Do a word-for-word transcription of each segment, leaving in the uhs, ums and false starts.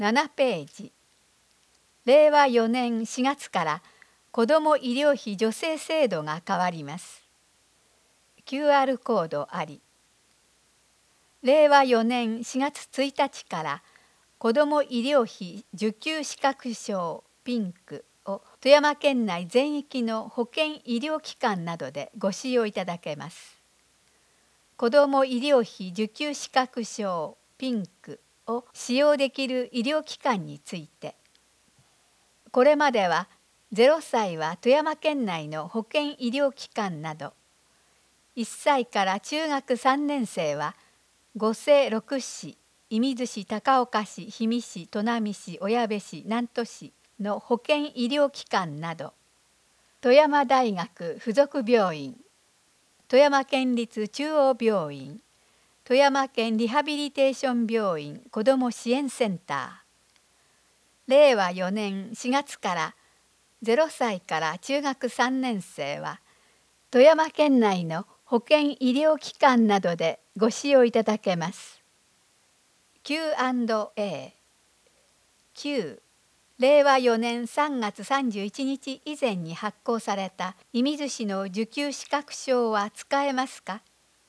ななページ。れいわよねんしがつから子ども医療費助成制度が変わります。キューアール コードあり。れいわよねんしがつついたちから子ども医療費受給資格証ピンクを富山県内全域の保健医療機関などでご使用いただけます。子ども医療費受給資格証ピンクを使用できる医療機関について、これまではゼロさいは富山県内の保健医療機関など、いっさいから中学さんねんせいは五西六市、射水市、高岡市、氷見市、砺波市、小矢部市、南砺市の保健医療機関など、富山大学附属病院、富山県立中央病院、富山県リハビリテーション病院子ども支援センター、れいわよねんしがつからゼロさいから中学さんねんせいは富山県内の保健医療機関などでご使用いただけます。キューアンドエー Q れいわよねんさんがつさんじゅういちにち以前に発行された射水市の受給資格証は使えますか？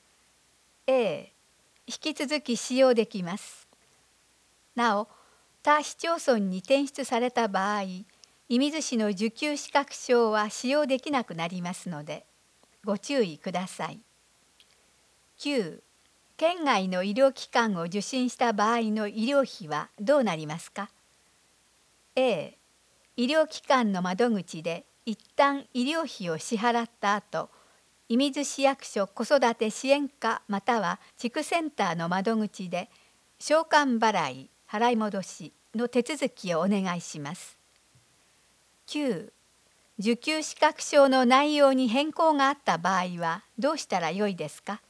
A 引き続き使用できます。なお、他市町村に転出された場合、射水市の受給資格証は使用できなくなりますので、ご注意ください。きゅう、県外の医療機関を受診した場合の医療費はどうなりますか？ A、医療機関の窓口で一旦医療費を支払った後、射水市役所子育て支援課または地区センターの窓口で償還払い・払い戻しの手続きをお願いします。きゅう、受給資格証の内容に変更があった場合はどうしたらよいですか？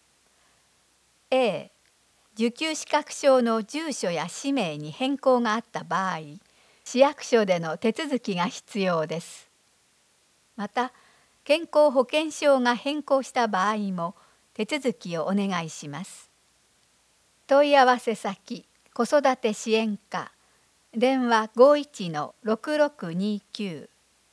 A、受給資格証の住所や氏名に変更があった場合、市役所での手続きが必要です。また、健康保険証が変更した場合も手続きをお願いします。問い合わせ先、子育て支援課、電話 ごいちのろくろくにきゅう。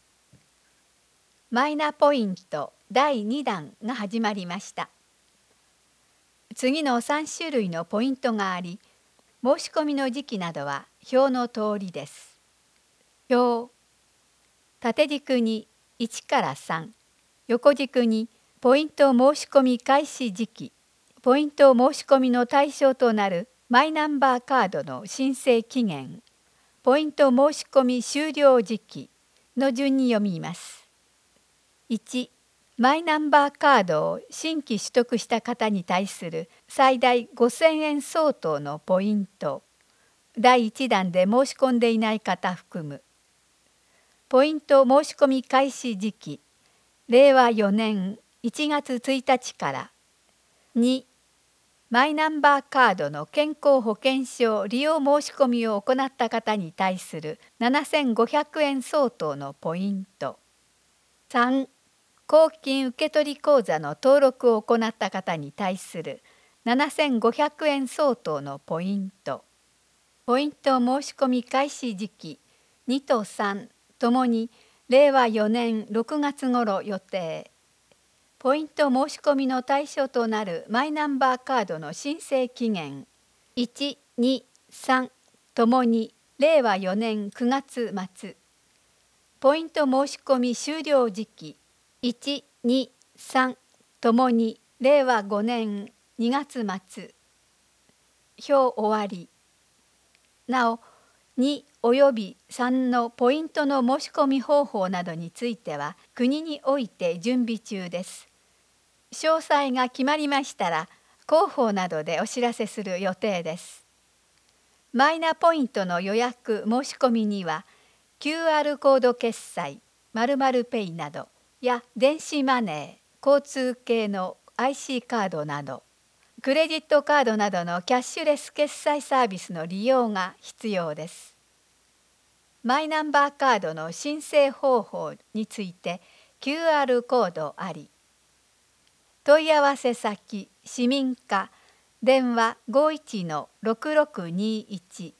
マイナポイントだいにだんが始まりました。次のさんしゅるいのポイントがあり、申し込みの時期などは表の通りです。表、縦軸にいちからさん、横軸にポイント申し込み開始時期、ポイント申し込みの対象となるマイナンバーカードの申請期限、ポイント申し込み終了時期の順に読みます。いち、マイナンバーカードを新規取得した方に対する最大ごせんえん相当のポイント、だいいちだんで申し込んでいない方含む。ポイント申し込み開始時期、れいわよねんいちがつついたちから。に、マイナンバーカードの健康保険証利用申し込みを行った方に対するななせんごひゃくえん相当のポイント。さん、公金受取口座の登録を行った方に対するななせんごひゃくえん相当のポイント。ポイント申し込み開始時期にとさんともにれいわよねんろくがつ頃予定。ポイント申し込みの対象となるマイナンバーカードの申請期限いち、に、さんともにれいわよねんくがつまつ。ポイント申し込み終了時期いち、に、さんともにれいわごねんにがつまつ。表終わり。なお、におよびさんのポイントの申し込み方法などについては国において準備中です。詳細が決まりましたら広報などでお知らせする予定です。マイナポイントの予約申し込みには キューアール コード決済、〇〇ペイなどや電子マネー、交通系の アイシー カードなど、クレジットカードなどのキャッシュレス決済サービスの利用が必要です。マイナンバーカードの申請方法について キューアール コードあり。問い合わせ先、市民課、電話 ごいちのろくろくにいち。